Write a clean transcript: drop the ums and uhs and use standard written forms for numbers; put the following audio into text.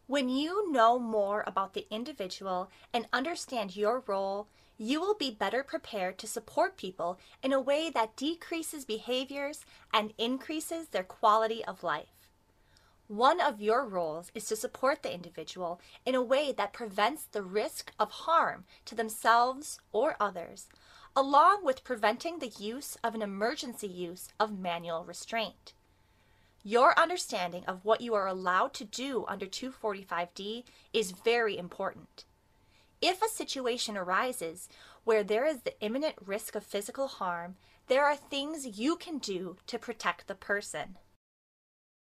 When you know more about the individual and understand your role, you will be better prepared to support people in a way that decreases behaviors and increases their quality of life. One of your roles is to support the individual in a way that prevents the risk of harm to themselves or others, along with preventing the use of an emergency use of manual restraint. Your understanding of what you are allowed to do under 245D is very important. If a situation arises where there is the imminent risk of physical harm, there are things you can do to protect the person.